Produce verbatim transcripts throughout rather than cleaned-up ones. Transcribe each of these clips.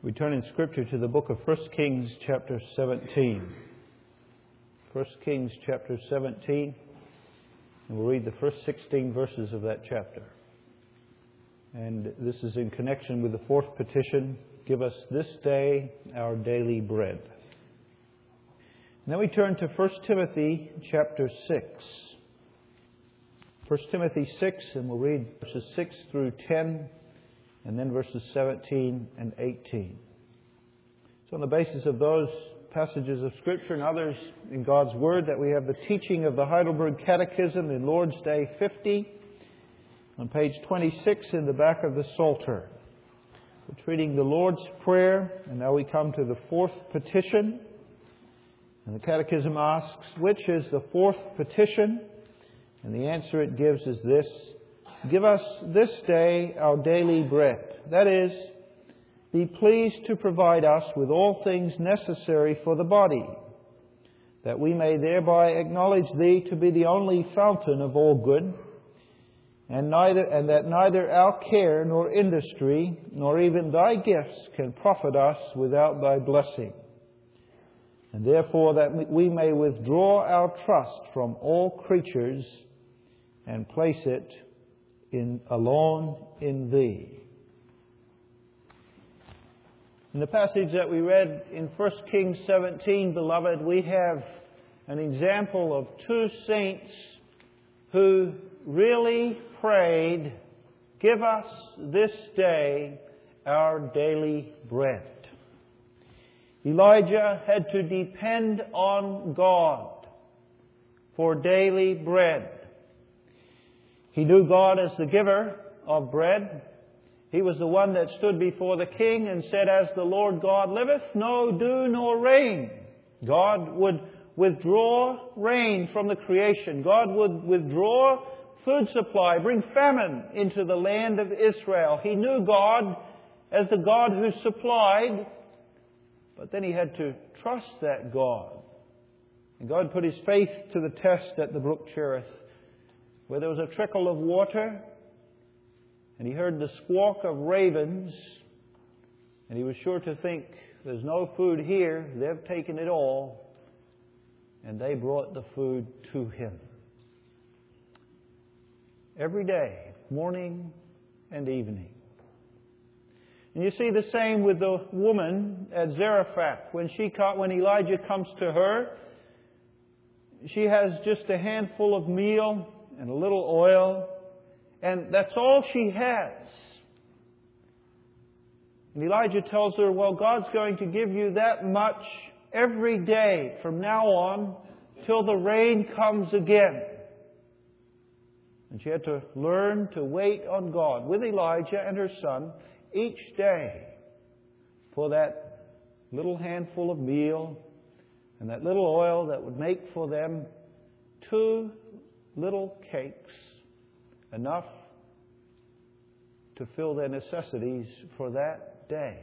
We turn in Scripture to the book of First Kings chapter seventeen. First Kings chapter seventeen, and we'll read the first sixteen verses of that chapter. And this is in connection with the fourth petition, give us this day our daily bread. And then we turn to First Timothy chapter six. First Timothy six, and we'll read verses six through ten. And then verses seventeen and eighteen. So on the basis of those passages of Scripture and others in God's Word, that we have the teaching of the Heidelberg Catechism in Lord's Day fifty, on page twenty-six in the back of the Psalter. We're treating the Lord's Prayer, and now we come to the fourth petition. And the Catechism asks, which is the fourth petition? And the answer it gives is this: give us this day our daily bread. That is, be pleased to provide us with all things necessary for the body, that we may thereby acknowledge Thee to be the only fountain of all good, and neither and that neither our care nor industry nor even Thy gifts can profit us without Thy blessing. And therefore that we may withdraw our trust from all creatures and place it In, alone in Thee. In the passage that we read in First Kings seventeen, beloved, we have an example of two saints who really prayed, give us this day our daily bread. Elijah had to depend on God for daily bread. He knew God as the giver of bread. He was the one that stood before the king and said, as the Lord God liveth, no dew nor rain. God would withdraw rain from the creation. God would withdraw food supply, bring famine into the land of Israel. He knew God as the God who supplied, but then he had to trust that God. And God put his faith to the test at the brook Cherith, where there was a trickle of water, and he heard the squawk of ravens, and he was sure to think, there's no food here, they've taken it all, and they brought the food to him. Every day, morning and evening. And you see the same with the woman at Zarephath. When she when Elijah comes to her, she has just a handful of meal and a little oil, and that's all she has. And Elijah tells her, well, God's going to give you that much every day from now on till the rain comes again. And she had to learn to wait on God with Elijah and her son each day for that little handful of meal and that little oil that would make for them two little cakes, enough to fill their necessities for that day.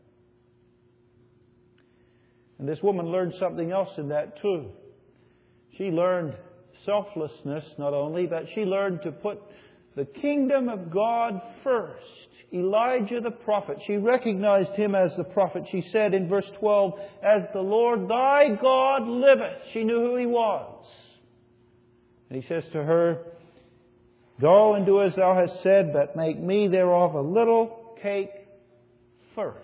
And this woman learned something else in that too. She learned selflessness not only, but she learned to put the kingdom of God first. Elijah the prophet, she recognized him as the prophet. She said in verse twelve, as the Lord thy God liveth. She knew who he was. And he says to her, go and do as thou hast said, but make me thereof a little cake first.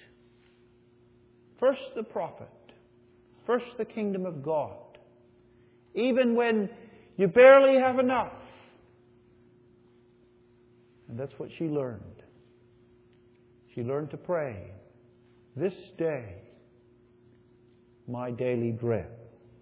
First the prophet. First the kingdom of God. Even when you barely have enough. And that's what she learned. She learned to pray, this day, my daily bread.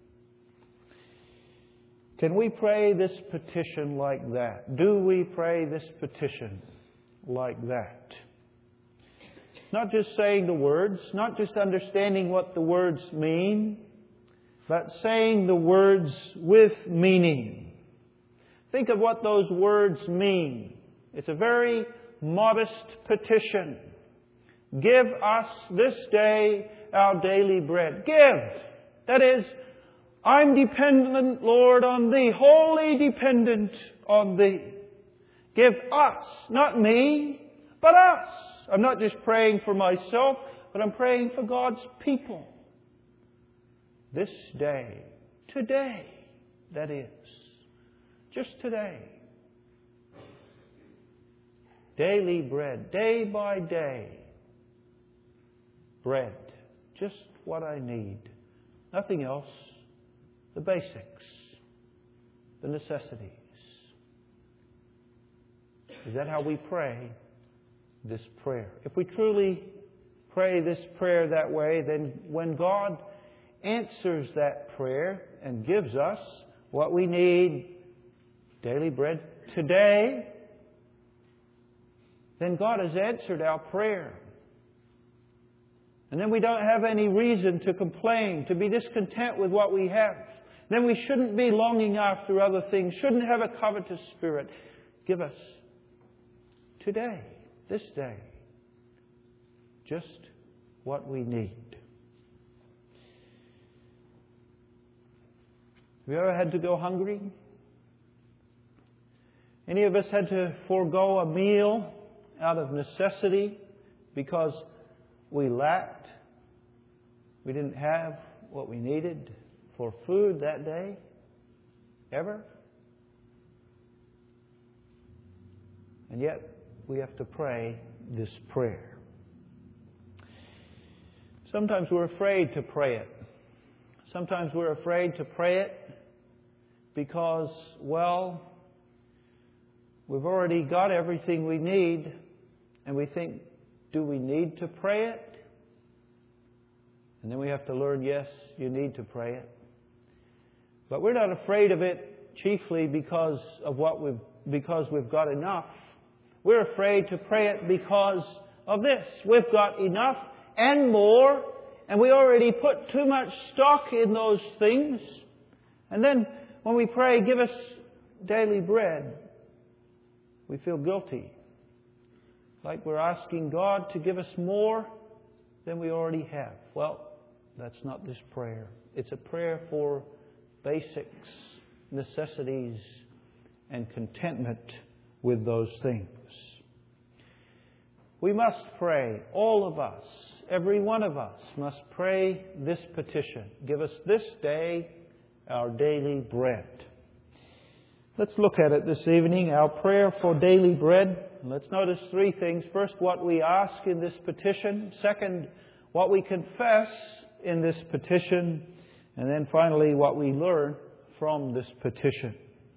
Can we pray this petition like that? Do we pray this petition like that? Not just saying the words, not just understanding what the words mean, but saying the words with meaning. Think of what those words mean. It's a very modest petition. Give us this day our daily bread. Give. That is, I'm dependent, Lord, on Thee, wholly dependent on Thee. Give us, not me, but us. I'm not just praying for myself, but I'm praying for God's people. This day, today, that is, just today. Daily bread, day by day. Bread, just what I need. Nothing else. The basics, the necessities. Is that how we pray this prayer? If we truly pray this prayer that way, then when God answers that prayer and gives us what we need, daily bread today, then God has answered our prayer. And then we don't have any reason to complain, to be discontent with what we have. Then we shouldn't be longing after other things, shouldn't have a covetous spirit. Give us today, this day, just what we need. Have you ever had to go hungry? Any of us had to forego a meal out of necessity because we lacked? We didn't have what we needed for food that day? Ever? And yet, we have to pray this prayer. Sometimes we're afraid to pray it. Sometimes we're afraid to pray it because, well, we've already got everything we need, and we think, do we need to pray it? And then we have to learn, yes, you need to pray it. But we're not afraid of it chiefly because of what we've, because we've got enough. We're afraid to pray it because of this. We've got enough and more, and we already put too much stock in those things. And then when we pray, give us daily bread, we feel guilty. Like we're asking God to give us more than we already have. Well, that's not this prayer. It's a prayer for basics, necessities, and contentment with those things. We must pray, all of us, every one of us must pray this petition. Give us this day our daily bread. Let's look at it this evening, our prayer for daily bread. Let's notice three things. First, what we ask in this petition. Second, what we confess in this petition. And then finally, what we learn from this petition.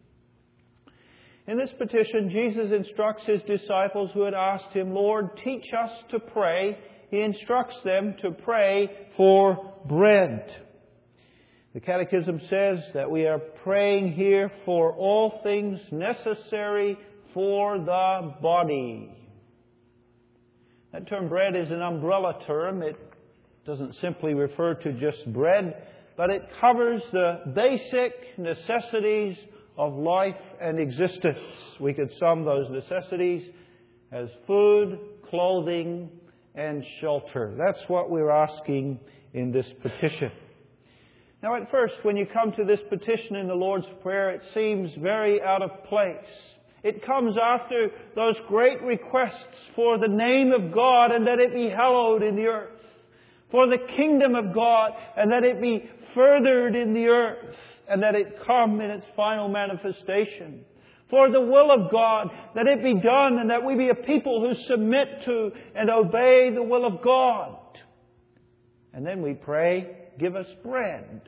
In this petition, Jesus instructs His disciples who had asked Him, Lord, teach us to pray. He instructs them to pray for bread. The Catechism says that we are praying here for all things necessary for the body. That term bread is an umbrella term. It doesn't simply refer to just bread, but it covers the basic necessities of life and existence. We could sum those necessities as food, clothing, and shelter. That's what we're asking in this petition. Now, at first, when you come to this petition in the Lord's Prayer, it seems very out of place. It comes after those great requests for the name of God and that it be hallowed in the earth, for the kingdom of God and that it be furthered in the earth, and that it come in its final manifestation, for the will of God, that it be done, and that we be a people who submit to and obey the will of God. And then we pray, give us bread.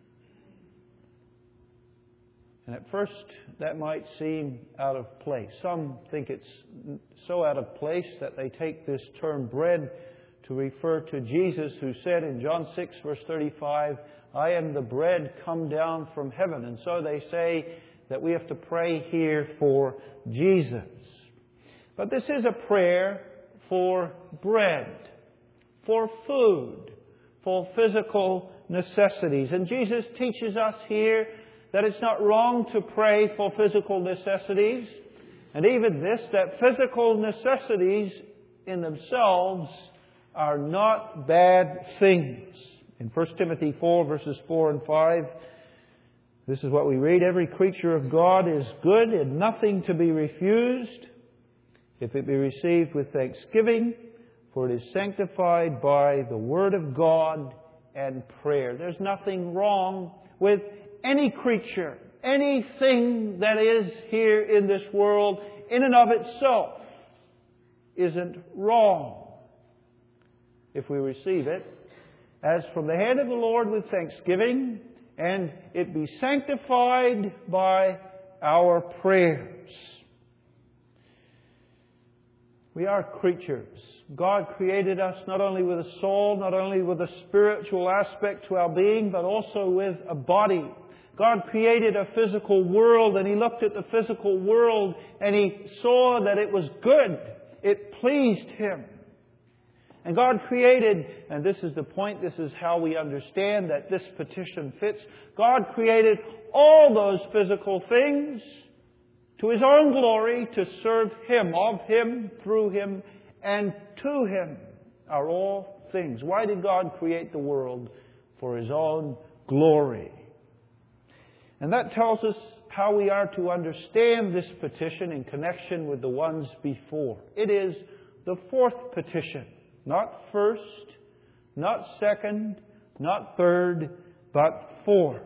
And at first, that might seem out of place. Some think it's so out of place that they take this term bread to refer to Jesus, who said in John six, verse thirty-five, I am the bread come down from heaven. And so they say that we have to pray here for Jesus. But this is a prayer for bread, for food, for physical necessities. And Jesus teaches us here that it's not wrong to pray for physical necessities. And even this, that physical necessities in themselves are not bad things. In First Timothy four, verses four and five, this is what we read. Every creature of God is good and nothing to be refused, if it be received with thanksgiving. for it is sanctified by the Word of God and prayer. There's nothing wrong with any creature, anything that is here in this world in and of itself isn't wrong if we receive it as from the hand of the Lord with thanksgiving, and it be sanctified by our prayers. We are creatures. God created us not only with a soul, not only with a spiritual aspect to our being, but also with a body. God created a physical world, and He looked at the physical world and He saw that it was good. It pleased Him. And God created, and this is the point, this is how we understand that this petition fits. God created all those physical things to His own glory, to serve Him, of Him, through Him, and to Him are all things. Why did God create the world? For His own glory. And that tells us how we are to understand this petition in connection with the ones before. It is the fourth petition. Not first, not second, not third, but fourth.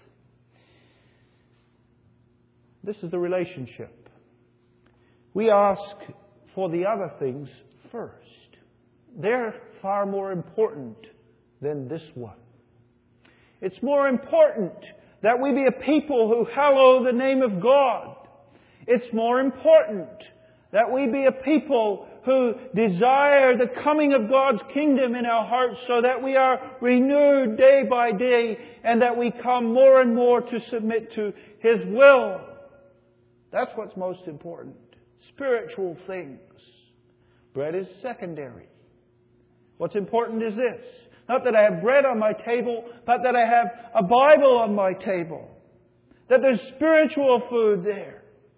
This is the relationship. We ask for the other things first. They're far more important than this one. It's more important that we be a people who hallow the name of God. It's more important that we be a people who desire the coming of God's kingdom in our hearts so that we are renewed day by day and that we come more and more to submit to His will. That's what's most important. Spiritual things. Bread is secondary. What's important is this. Not that I have bread on my table, but that I have a Bible on my table. That there's spiritual food there.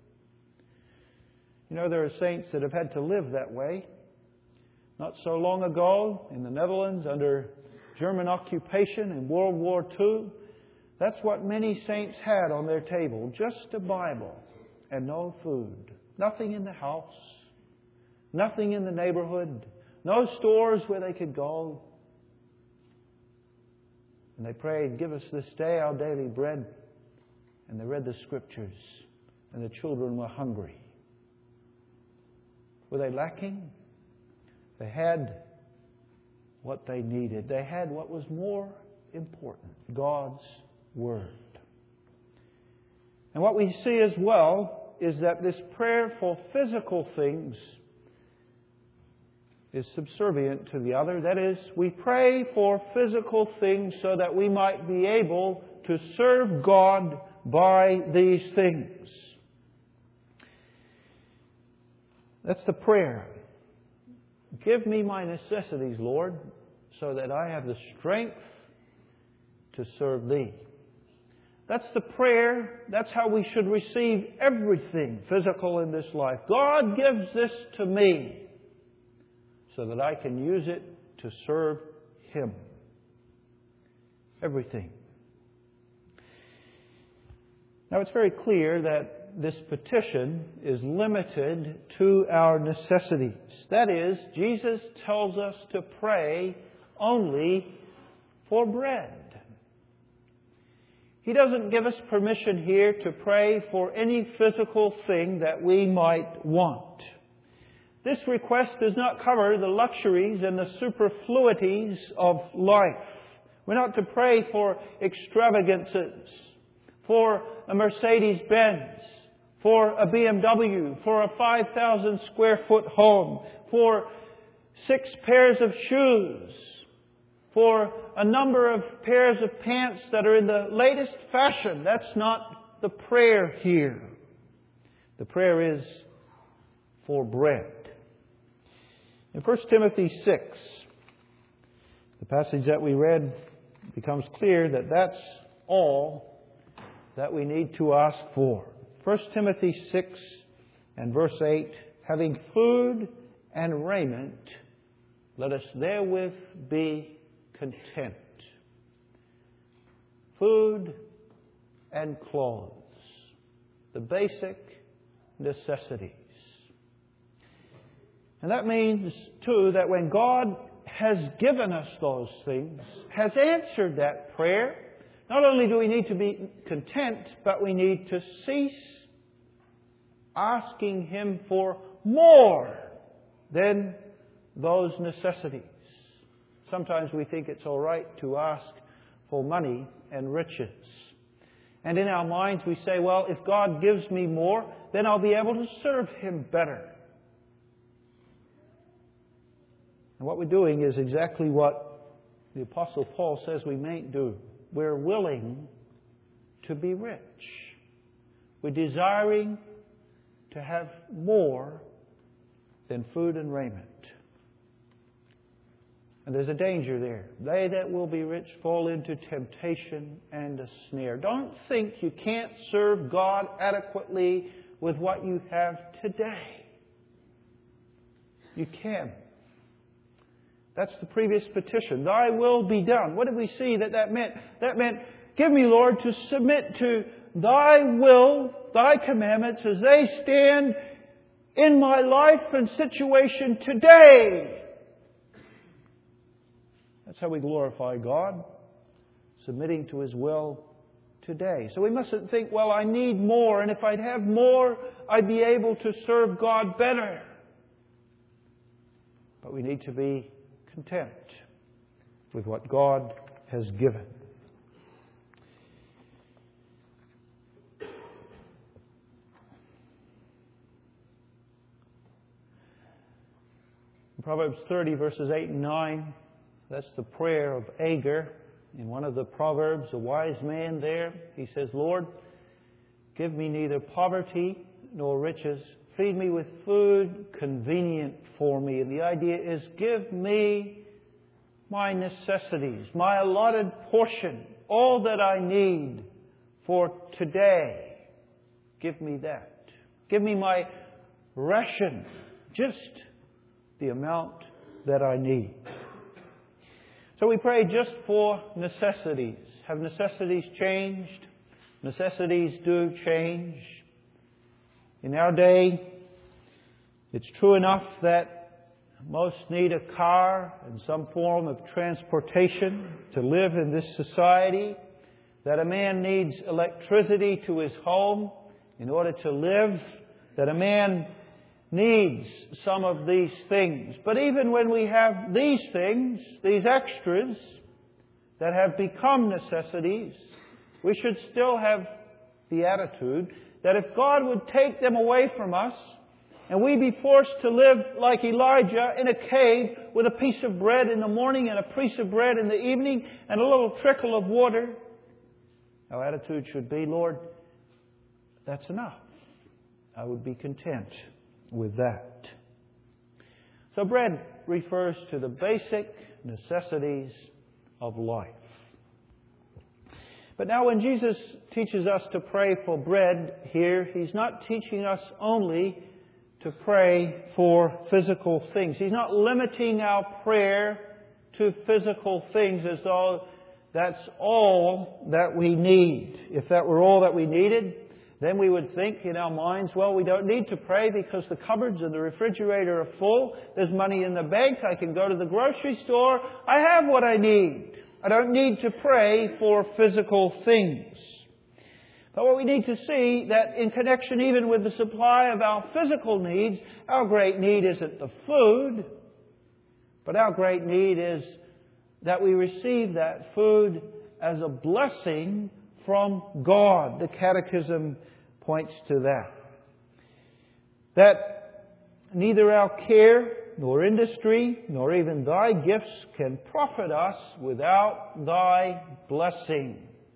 You know, there are saints that have had to live that way. Not so long ago, in the Netherlands, under German occupation in World War Two, that's what many saints had on their table. Just a Bible and no food. Nothing in the house. Nothing in the neighborhood. No stores where they could go. And they prayed, "Give us this day our daily bread." And they read the Scriptures. And the children were hungry. Were they lacking? They had what they needed. They had what was more important, God's Word. And what we see as well is that this prayer for physical things is subservient to the other. That is, we pray for physical things so that we might be able to serve God by these things. That's the prayer. Give me my necessities, Lord, so that I have the strength to serve Thee. That's the prayer. That's how we should receive everything physical in this life. God gives this to me so that I can use it to serve Him. Everything. Now, it's very clear that this petition is limited to our necessities. That is, Jesus tells us to pray only for bread. He doesn't give us permission here to pray for any physical thing that we might want. This request does not cover the luxuries and the superfluities of life. We're not to pray for extravagances, for a Mercedes-Benz, for a B M W, for a five thousand square foot home, for six pairs of shoes, for a number of pairs of pants that are in the latest fashion. That's not the prayer here. The prayer is for bread. In First Timothy six, the passage that we read, becomes clear that that's all that we need to ask for. First Timothy six and verse eight, having food and raiment, let us therewith be content. Food and clothes, the basic necessities. And that means, too, that when God has given us those things, has answered that prayer, not only do we need to be content, but we need to cease asking Him for more than those necessities. Sometimes we think it's all right to ask for money and riches. And in our minds we say, well, if God gives me more, then I'll be able to serve Him better. And what we're doing is exactly what the Apostle Paul says we mayn't do. We're willing to be rich. We're desiring to have more than food and raiment. And there's a danger there. They that will be rich fall into temptation and a snare. Don't think you can't serve God adequately with what you have today. You can. That's the previous petition. Thy will be done. What did we see that that meant? That meant, give me, Lord, to submit to Thy will, Thy commandments as they stand in my life and situation today. That's how we glorify God, submitting to His will today. So we mustn't think, well, I need more, and if I'd have more, I'd be able to serve God better. But we need to be content with what God has given. In Proverbs thirty, verses eight and nine, that's the prayer of Agur. In one of the Proverbs, a wise man there, he says, Lord, give me neither poverty nor riches. Feed me with food convenient for me. And the idea is, give me my necessities, my allotted portion, all that I need for today. Give me that. Give me my ration, just the amount that I need. So we pray just for necessities. Have necessities changed? Necessities do change. In our day, it's true enough that most need a car and some form of transportation to live in this society, that a man needs electricity to his home in order to live, that a man needs some of these things. But even when we have these things, these extras that have become necessities, we should still have the attitude that if God would take them away from us and we be forced to live like Elijah in a cave with a piece of bread in the morning and a piece of bread in the evening and a little trickle of water, our attitude should be, Lord, that's enough. I would be content with that. So bread refers to the basic necessities of life. But now when Jesus teaches us to pray for bread here, He's not teaching us only to pray for physical things. He's not limiting our prayer to physical things as though that's all that we need. If that were all that we needed, then we would think in our minds, well, we don't need to pray because the cupboards and the refrigerator are full. There's money in the bank. I can go to the grocery store. I have what I need. I don't need to pray for physical things. But what we need to see that in connection even with the supply of our physical needs, our great need isn't the food, but our great need is that we receive that food as a blessing from God. The Catechism points to that. That neither our care, nor industry, nor even Thy gifts can profit us without Thy blessing.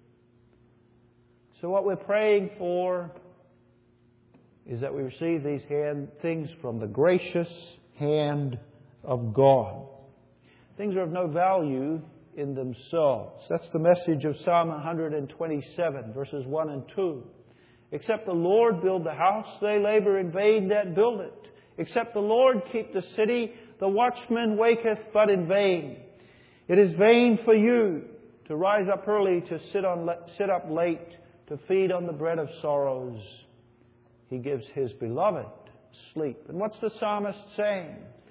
So what we're praying for is that we receive these hand, things from the gracious hand of God. Things are of no value in themselves. That's the message of Psalm one twenty-seven, verses one and two. Except the Lord build the house, they labor in vain that build it. Except the Lord keep the city, the watchman waketh but in vain. It is vain for you to rise up early, to sit on sit up late, to feed on the bread of sorrows. He gives His beloved sleep. And what's the psalmist saying?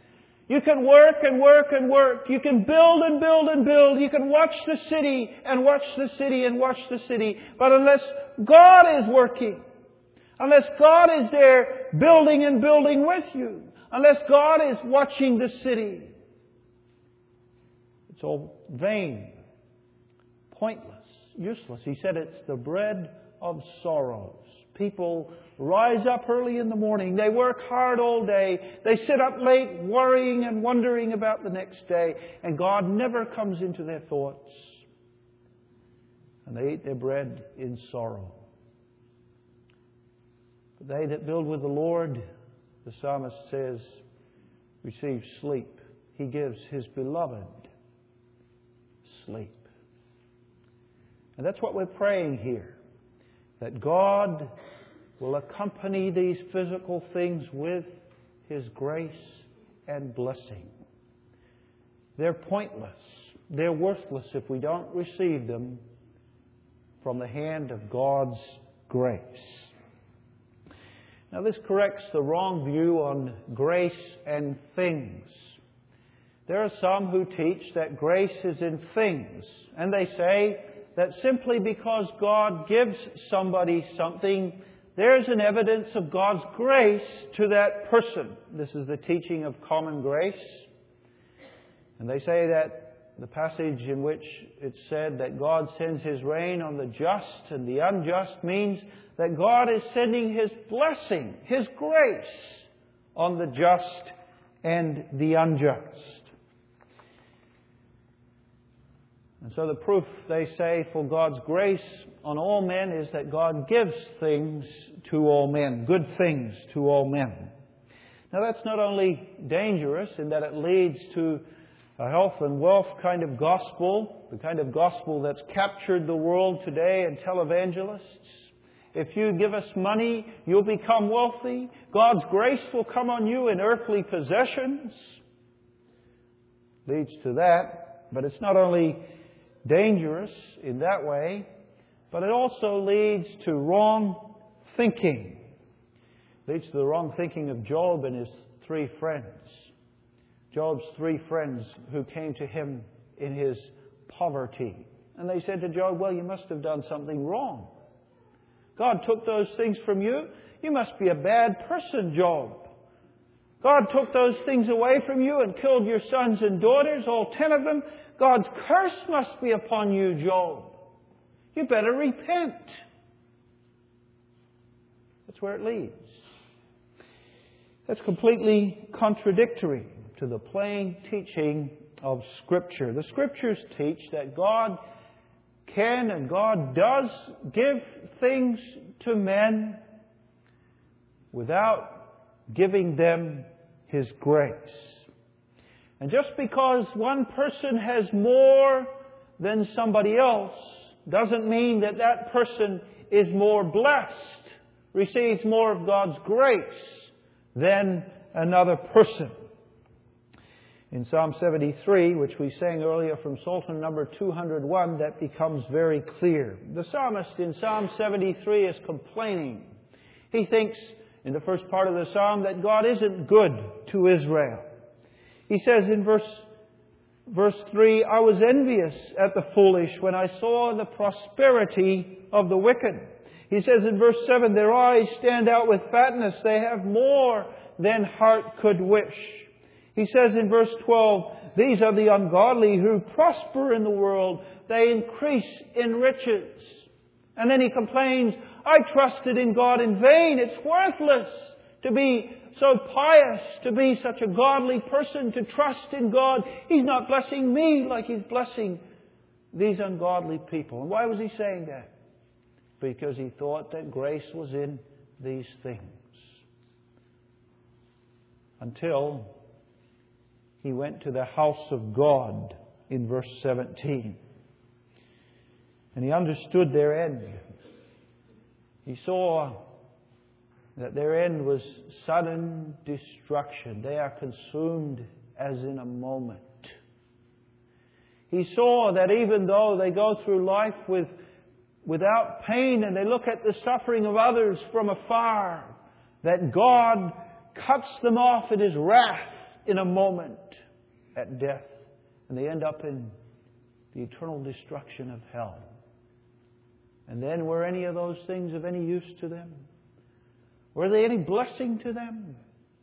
You can work and work and work. You can build and build and build. You can watch the city and watch the city and watch the city. But unless God is working, unless God is there building and building with you, unless God is watching the city, it's all vain, pointless, useless. He said it's the bread of sorrows. People rise up early in the morning. They work hard all day. They sit up late worrying and wondering about the next day. And God never comes into their thoughts. And they eat their bread in sorrow. But they that build with the Lord, the psalmist says, receive sleep. He gives His beloved sleep. And that's what we're praying here. That God will accompany these physical things with His grace and blessing. They're pointless. They're worthless if we don't receive them from the hand of God's grace. Now this corrects the wrong view on grace and things. There are some who teach that grace is in things, and they say that simply because God gives somebody something, there's an evidence of God's grace to that person. This is the teaching of common grace. And they say that the passage in which it's said that God sends His rain on the just and the unjust means that God is sending His blessing, His grace on the just and the unjust. And so the proof, they say, for God's grace on all men is that God gives things to all men, good things to all men. Now that's not only dangerous in that it leads to a health and wealth kind of gospel, the kind of gospel that's captured the world today in televangelists. If you give us money, you'll become wealthy. God's grace will come on you in earthly possessions. Leads to that. But it's not only dangerous in that way, but it also leads to wrong thinking. It leads to the wrong thinking of Job and his three friends. Job's three friends who came to him in his poverty. And they said to Job, well, you must have done something wrong. God took those things from you. You must be a bad person, Job. God took those things away from you and killed your sons and daughters, all ten of them. God's curse must be upon you, Job. You better repent. That's where it leads. That's completely contradictory to the plain teaching of Scripture. The Scriptures teach that God can and God does give things to men without giving them His grace. And just because one person has more than somebody else doesn't mean that that person is more blessed, receives more of God's grace than another person. In Psalm seventy-three, which we sang earlier from Psalter number two hundred one, that becomes very clear. The psalmist in Psalm seventy-three is complaining. He thinks in the first part of the psalm that God isn't good to Israel. He says in verse, verse three, I was envious at the foolish when I saw the prosperity of the wicked. He says in verse seven, their eyes stand out with fatness. They have more than heart could wish. He says in verse twelve, these are the ungodly who prosper in the world. They increase in riches. And then he complains, I trusted in God in vain. It's worthless to be so pious, to be such a godly person, to trust in God. He's not blessing me like He's blessing these ungodly people. And why was he saying that? Because he thought that grace was in these things. Until he went to the house of God in verse seventeen. And he understood their end. He saw that their end was sudden destruction. They are consumed as in a moment. He saw that even though they go through life with, without pain and they look at the suffering of others from afar, that God cuts them off in His wrath in a moment at death. And they end up in the eternal destruction of hell. And then were any of those things of any use to them? Were they any blessing to them?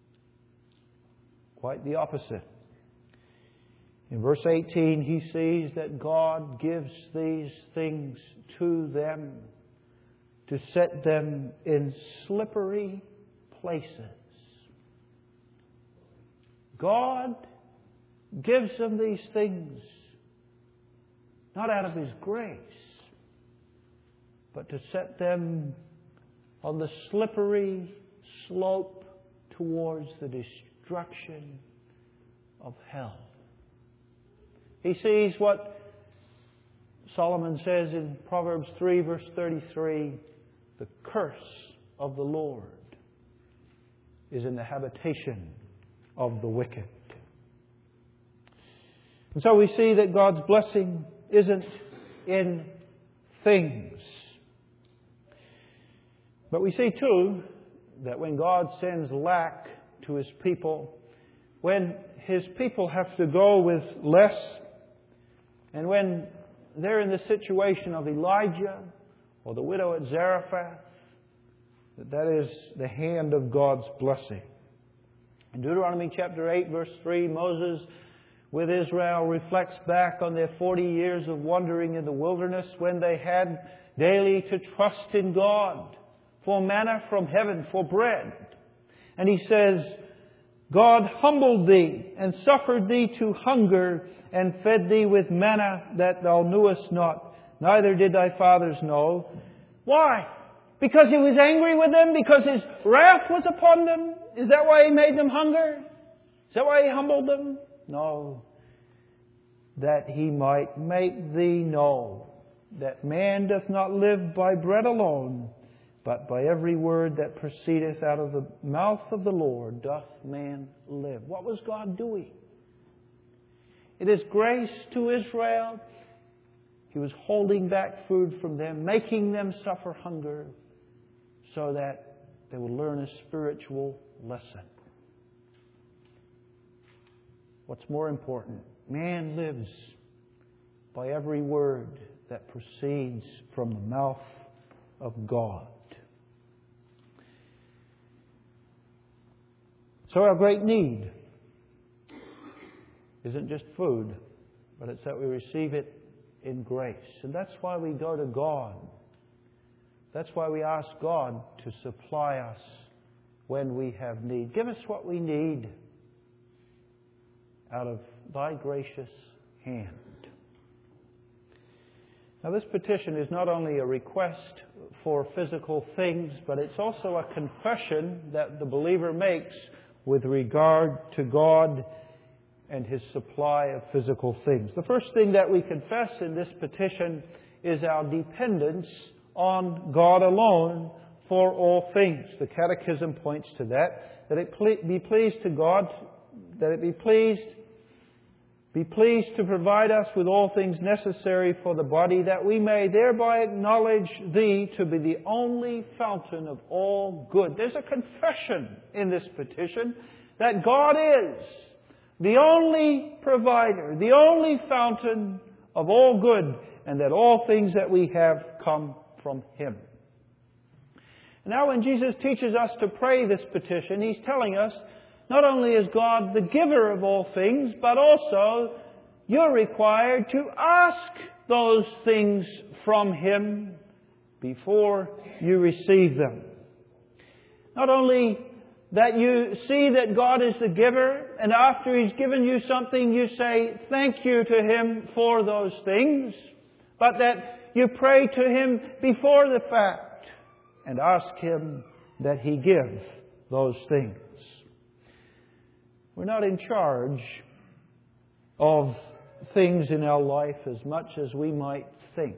Quite the opposite. In verse eighteen, he sees that God gives these things to them to set them in slippery places. God gives them these things not out of His grace, but to set them on the slippery slope towards the destruction of hell. He sees what Solomon says in Proverbs three, verse thirty-three, the curse of the Lord is in the habitation of the wicked. And so we see that God's blessing isn't in things. But we see too that when God sends lack to His people, when His people have to go with less, and when they're in the situation of Elijah or the widow at Zarephath, that that is the hand of God's blessing. In Deuteronomy chapter eight, verse three, Moses with Israel reflects back on their forty years of wandering in the wilderness when they had daily to trust in God for manna from heaven, for bread. And he says, God humbled thee and suffered thee to hunger and fed thee with manna that thou knewest not, neither did thy fathers know. Why? Because He was angry with them? Because His wrath was upon them? Is that why He made them hunger? Is that why He humbled them? No. That He might make thee know that man doth not live by bread alone, but by every word that proceedeth out of the mouth of the Lord doth man live. What was God doing? It is grace to Israel. He was holding back food from them, making them suffer hunger, so that they would learn a spiritual lesson. What's more important? Man lives by every word that proceeds from the mouth of God. So our great need isn't just food, but it's that we receive it in grace. And that's why we go to God. That's why we ask God to supply us when we have need. Give us what we need out of Thy gracious hand. Now, this petition is not only a request for physical things, but it's also a confession that the believer makes with regard to God and His supply of physical things. The first thing that we confess in this petition is our dependence on God alone for all things. The Catechism points to that, that it ple- be pleased to God, that it be pleased Be pleased to provide us with all things necessary for the body, that we may thereby acknowledge Thee to be the only fountain of all good. There's a confession in this petition that God is the only provider, the only fountain of all good, and that all things that we have come from Him. Now, when Jesus teaches us to pray this petition, He's telling us not only is God the giver of all things, but also you're required to ask those things from Him before you receive them. Not only that you see that God is the giver, and after He's given you something, you say thank you to Him for those things, but that you pray to Him before the fact and ask Him that He give those things. We're not in charge of things in our life as much as we might think.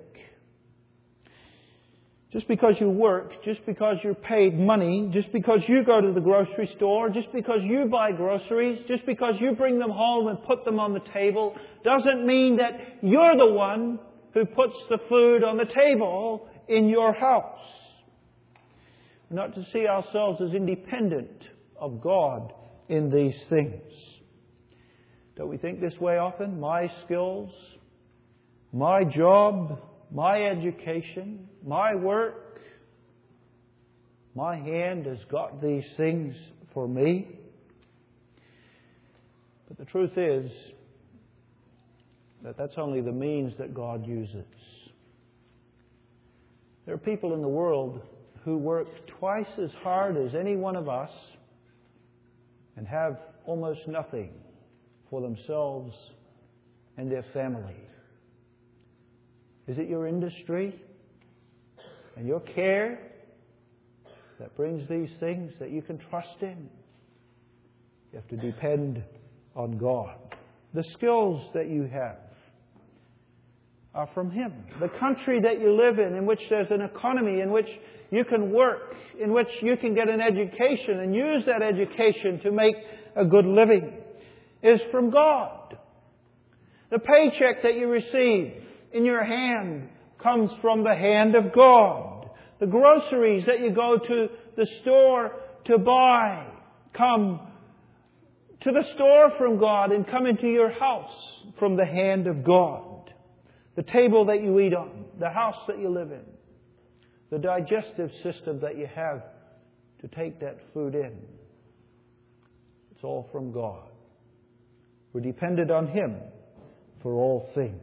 Just because you work, just because you're paid money, just because you go to the grocery store, just because you buy groceries, just because you bring them home and put them on the table, doesn't mean that you're the one who puts the food on the table in your house. We're not to see ourselves as independent of God in these things. Don't we think this way often? My skills, my job, my education, my work, my hand has got these things for me. But the truth is that that's only the means that God uses. There are people in the world who work twice as hard as any one of us and have almost nothing for themselves and their family. Is it your industry and your care that brings these things that you can trust in? You have to depend on God. The skills that you have are from Him. The country that you live in, in which there's an economy, in which you can work, in which you can get an education and use that education to make a good living, is from God. The paycheck that you receive in your hand comes from the hand of God. The groceries that you go to the store to buy come to the store from God and come into your house from the hand of God. The table that you eat on, the house that you live in, the digestive system that you have to take that food in. It's all from God. We're dependent on Him for all things.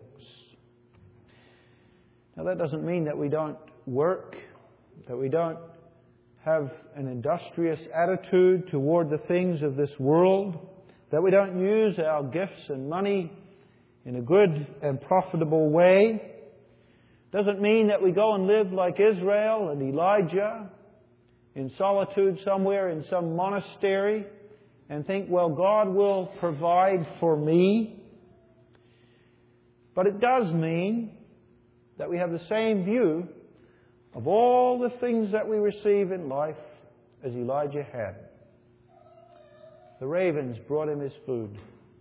Now that doesn't mean that we don't work, that we don't have an industrious attitude toward the things of this world, that we don't use our gifts and money in a good and profitable way. Doesn't mean that we go and live like Israel and Elijah in solitude somewhere in some monastery and think, well, God will provide for me. But it does mean that we have the same view of all the things that we receive in life as Elijah had. The ravens brought him his food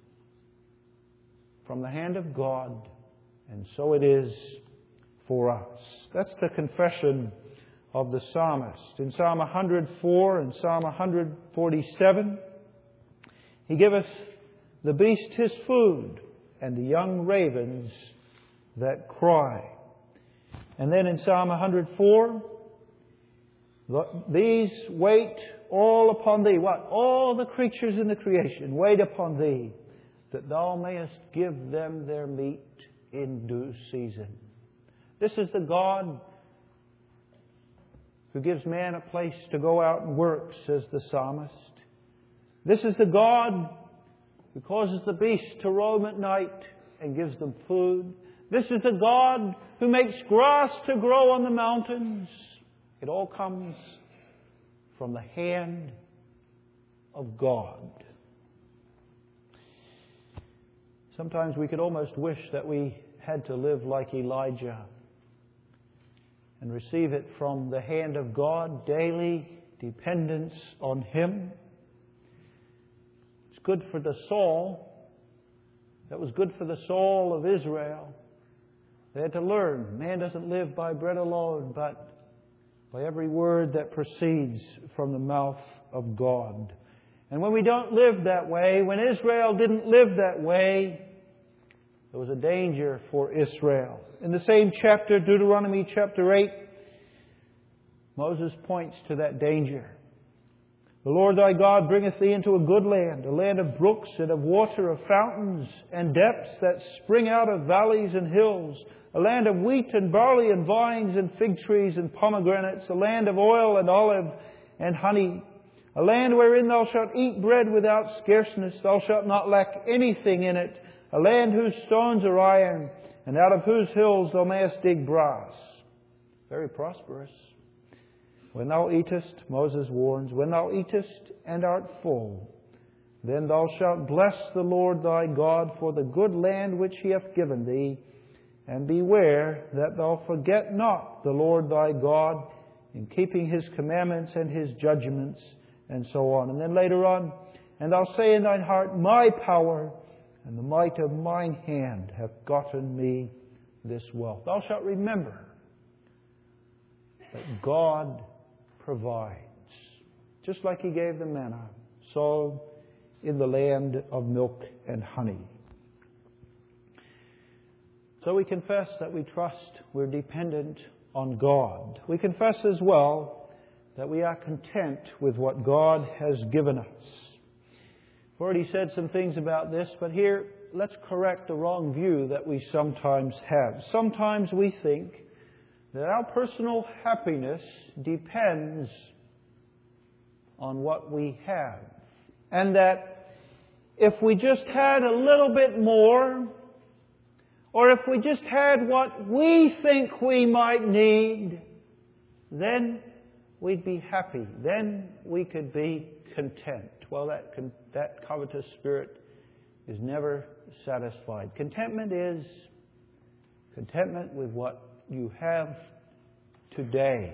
from the hand of God, and so it is for us. That's the confession of the psalmist. In Psalm one hundred four and Psalm one hundred forty-seven, he giveth the beast his food, and the young ravens that cry. And then in Psalm one hundred four, these wait all upon thee. What? All the creatures in the creation wait upon thee, that thou mayest give them their meat in due season. This is the God who gives man a place to go out and work, says the psalmist. This is the God who causes the beasts to roam at night and gives them food. This is the God who makes grass to grow on the mountains. It all comes from the hand of God. Sometimes we could almost wish that we had to live like Elijah and receive it from the hand of God, daily dependence on Him. It's good for the Saul. That was good for the Saul of Israel. They had to learn, man doesn't live by bread alone, but by every word that proceeds from the mouth of God. And when we don't live that way, when Israel didn't live that way, there was a danger for Israel. In the same chapter, Deuteronomy chapter eight, Moses points to that danger. The Lord thy God bringeth thee into a good land, a land of brooks and of water, of fountains and depths that spring out of valleys and hills, a land of wheat and barley and vines and fig trees and pomegranates, a land of oil and olive and honey, a land wherein thou shalt eat bread without scarceness, thou shalt not lack anything in it, a land whose stones are iron, and out of whose hills thou mayest dig brass. Very prosperous. When thou eatest, Moses warns, when thou eatest and art full, then thou shalt bless the Lord thy God for the good land which He hath given thee, and beware that thou forget not the Lord thy God in keeping His commandments and His judgments, and so on. And then later on, and thou say in thine heart, my power and the might of mine hand hath gotten me this wealth. Thou shalt remember that God provides. Just like He gave the manna, so in the land of milk and honey. So we confess that we trust, we're dependent on God. We confess as well that we are content with what God has given us. I've already said some things about this, but here, let's correct the wrong view that we sometimes have. Sometimes we think that our personal happiness depends on what we have. And that if we just had a little bit more, or if we just had what we think we might need, then we'd be happy. Then we could be content. Well, that, con- that covetous spirit is never satisfied. Contentment is contentment with what you have today.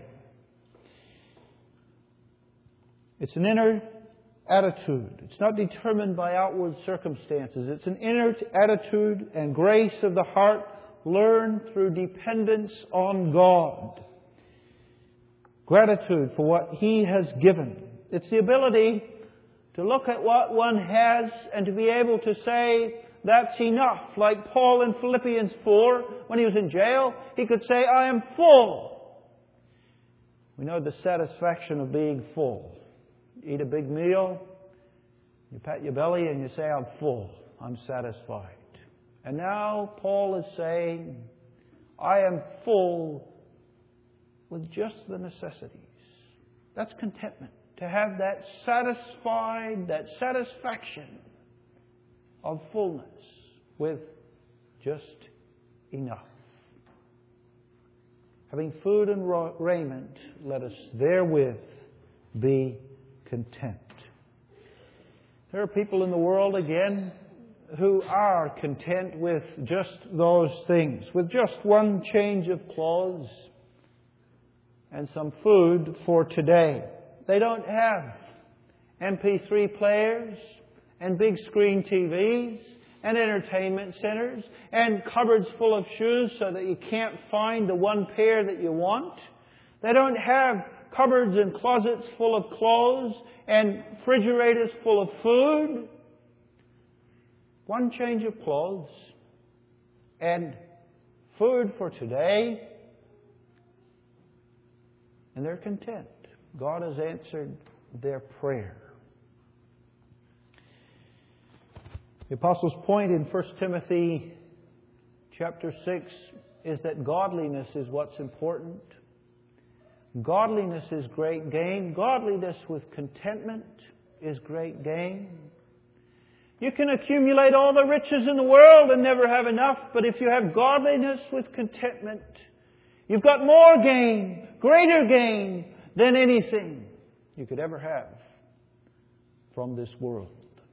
It's an inner attitude. It's not determined by outward circumstances. It's an inner attitude and grace of the heart learned through dependence on God. Gratitude for what He has given. It's the ability to look at what one has and to be able to say, that's enough. Like Paul in Philippians four, when he was in jail, he could say, I am full. We know the satisfaction of being full. You eat a big meal, you pat your belly and you say, I'm full, I'm satisfied. And now Paul is saying, I am full with just the necessities. That's contentment. To have that satisfied, that satisfaction of fullness with just enough. Having food and raiment, let us therewith be content. There are people in the world, again, who are content with just those things, with just one change of clothes and some food for today. They don't have M P three players and big screen T Vs and entertainment centers and cupboards full of shoes so that you can't find the one pair that you want. They don't have cupboards and closets full of clothes and refrigerators full of food. One change of clothes and food for today, and they're content. God has answered their prayer. The Apostle's point in First Timothy chapter six is that godliness is what's important. Godliness is great gain. Godliness with contentment is great gain. You can accumulate all the riches in the world and never have enough, but if you have godliness with contentment, you've got more gain, greater gain than anything you could ever have from this world.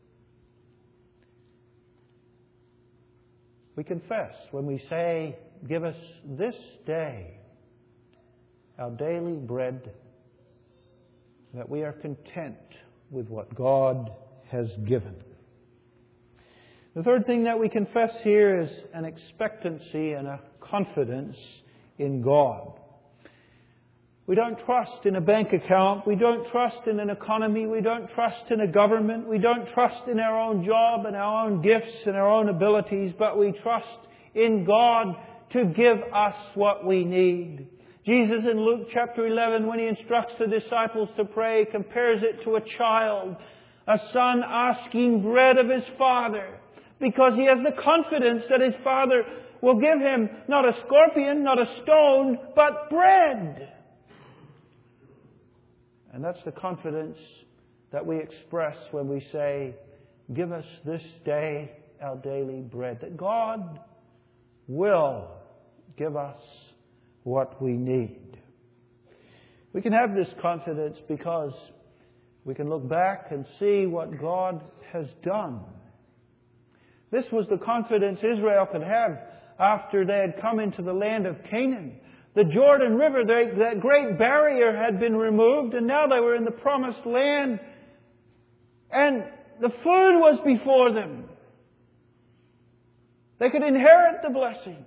We confess when we say, give us this day our daily bread, that we are content with what God has given. The third thing that we confess here is an expectancy and a confidence in God. We don't trust in a bank account. We don't trust in an economy. We don't trust in a government. We don't trust in our own job and our own gifts and our own abilities, but we trust in God to give us what we need. Jesus in Luke chapter eleven, when He instructs the disciples to pray, compares it to a child, a son asking bread of his father, because he has the confidence that his father will give him not a scorpion, not a stone, but bread. And that's the confidence that we express when we say, give us this day our daily bread. That God will give us what we need. We can have this confidence because we can look back and see what God has done. This was the confidence Israel could have after they had come into the land of Canaan. The Jordan River, that great barrier, had been removed, and now they were in the promised land. And the food was before them. They could inherit the blessings.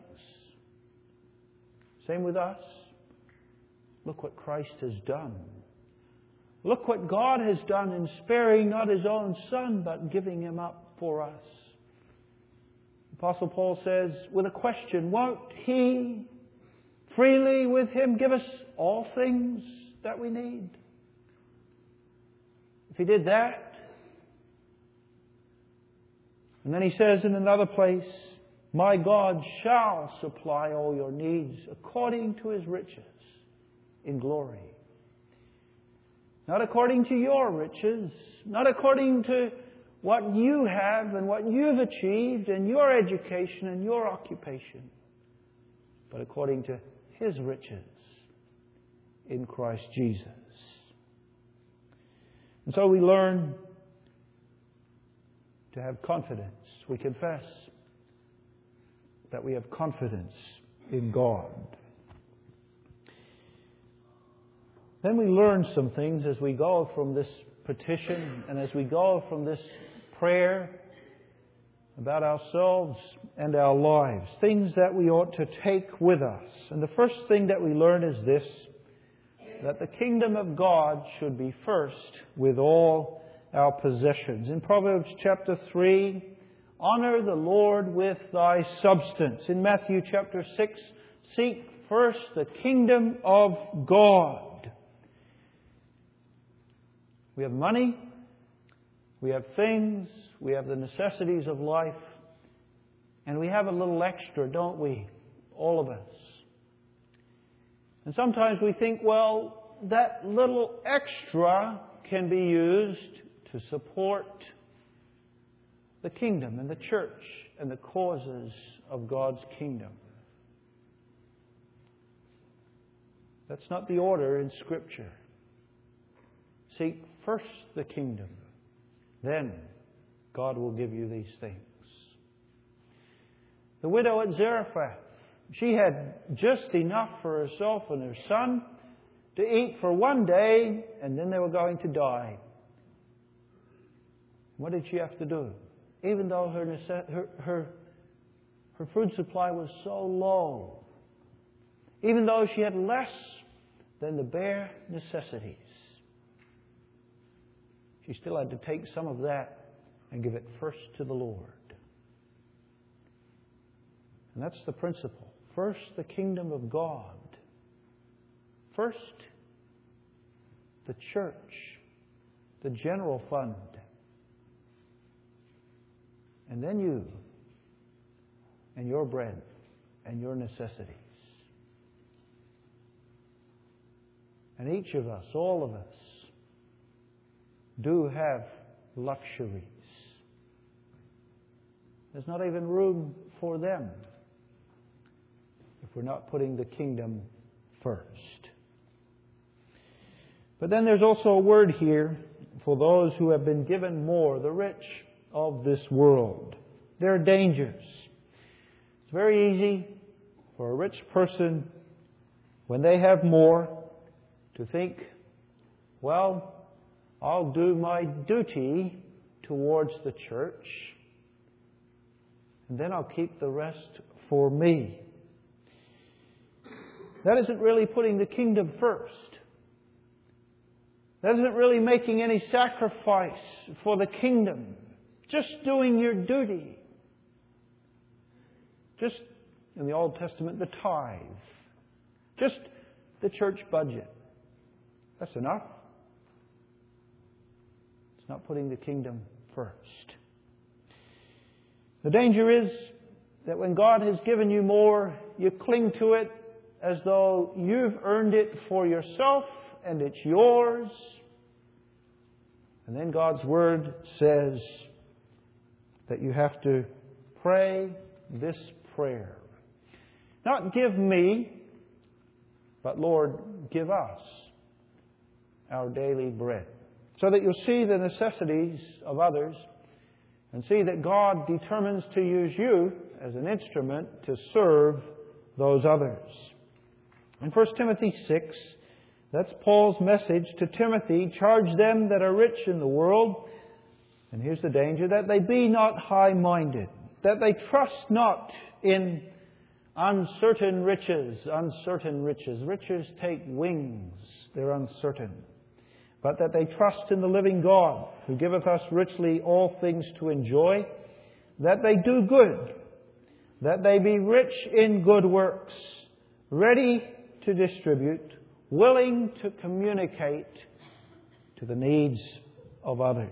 Same with us. Look what Christ has done. Look what God has done in sparing not His own Son, but giving Him up for us. Apostle Paul says, with a question, won't He freely with Him give us all things that we need? If He did that, and then he says in another place, my God shall supply all your needs according to His riches in glory. Not according to your riches, not according to what you have and what you've achieved and your education and your occupation, but according to His riches in Christ Jesus. And so we learn to have confidence. We confess that we have confidence in God. Then we learn some things as we go from this petition and as we go from this prayer about ourselves and our lives. Things that we ought to take with us. And the first thing that we learn is this, that the kingdom of God should be first with all our possessions. In Proverbs chapter three, honor the Lord with thy substance. In Matthew chapter six, seek first the kingdom of God. We have money, we have things, we have the necessities of life, and we have a little extra, don't we? All of us. And sometimes we think, well, that little extra can be used to support the kingdom and the church and the causes of God's kingdom. That's not the order in Scripture. Seek first the kingdom, then God will give you these things. The widow at Zarephath, she had just enough for herself and her son to eat for one day, and then they were going to die. What did she have to do? Even though her, her, her, her food supply was so low, even though she had less than the bare necessities, she still had to take some of that and give it first to the Lord. And that's the principle. First, the kingdom of God. First, the church, the general fund. And then you and your bread and your necessities. And each of us, all of us, do have luxuries. There's not even room for them if we're not putting the kingdom first. But then there's also a word here for those who have been given more, the rich of this world. There are dangers. It's very easy for a rich person, when they have more, to think, well, I'll do my duty towards the church, and then I'll keep the rest for me. That isn't really putting the kingdom first. That isn't really making any sacrifice for the kingdom. Just doing your duty. Just, in the Old Testament, the tithe. Just the church budget. That's enough. It's not putting the kingdom first. The danger is that when God has given you more, you cling to it as though you've earned it for yourself and it's yours. And then God's Word says that you have to pray this prayer. Not give me, but Lord, give us our daily bread. So that you'll see the necessities of others and see that God determines to use you as an instrument to serve those others. In First Timothy six, that's Paul's message to Timothy. Charge them that are rich in the world, and here's the danger, that they be not high-minded, that they trust not in uncertain riches. Uncertain riches. Riches take wings. They're uncertain. but that they trust in the living God, who giveth us richly all things to enjoy, that they do good, that they be rich in good works, ready to distribute, willing to communicate to the needs of others.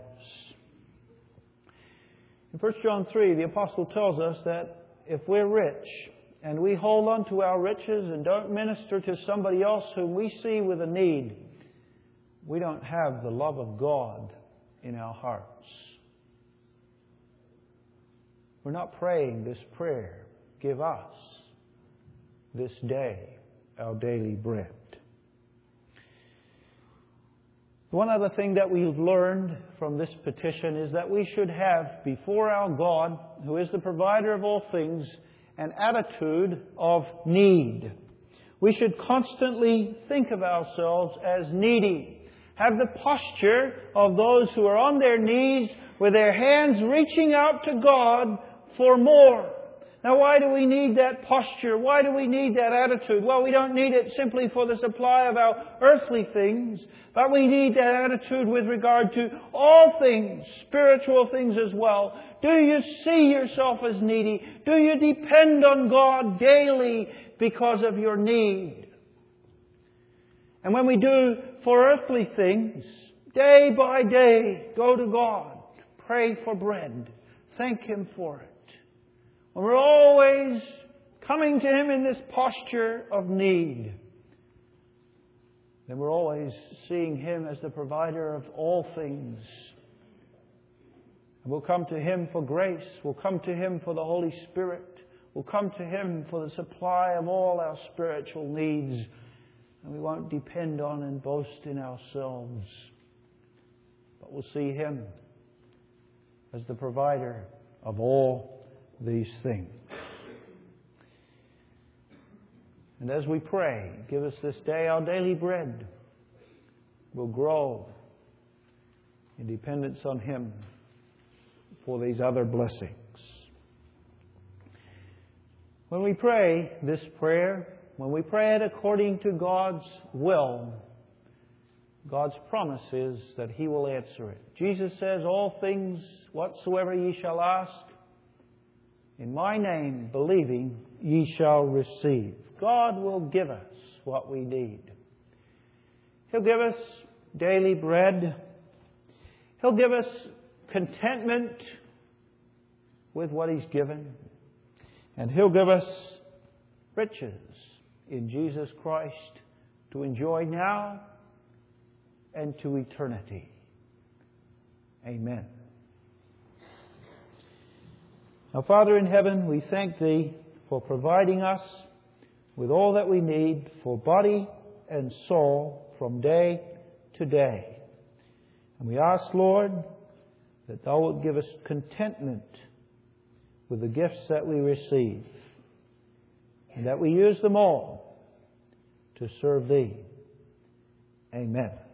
In First John three, the Apostle tells us that if we're rich and we hold on to our riches and don't minister to somebody else whom we see with a need, we don't have the love of God in our hearts. We're not praying this prayer, give us this day our daily bread. One other thing that we've learned from this petition is that we should have before our God, who is the provider of all things, an attitude of need. We should constantly think of ourselves as needy. Have the posture of those who are on their knees with their hands reaching out to God for more. Now, why do we need that posture? Why do we need that attitude? Well, we don't need it simply for the supply of our earthly things, but we need that attitude with regard to all things, spiritual things as well. Do you see yourself as needy? Do you depend on God daily because of your need? And when we do for earthly things, day by day, go to God, pray for bread, thank Him for it. When we're always coming to Him in this posture of need, then we're always seeing Him as the provider of all things. And we'll come to Him for grace. We'll come to Him for the Holy Spirit. We'll come to Him for the supply of all our spiritual needs. And we won't depend on and boast in ourselves. But we'll see Him as the provider of all these things. And as we pray, give us this day our daily bread, we'll grow in dependence on Him for these other blessings. When we pray this prayer, when we pray it according to God's will, God's promise is that He will answer it. Jesus says, all things whatsoever ye shall ask, in my name, believing, ye shall receive. God will give us what we need. He'll give us daily bread. He'll give us contentment with what He's given. And He'll give us riches in Jesus Christ to enjoy now and to eternity. Amen. Now, Father in heaven, we thank Thee for providing us with all that we need for body and soul from day to day. And we ask, Lord, that Thou wilt give us contentment with the gifts that we receive, and that we use them all to serve Thee. Amen.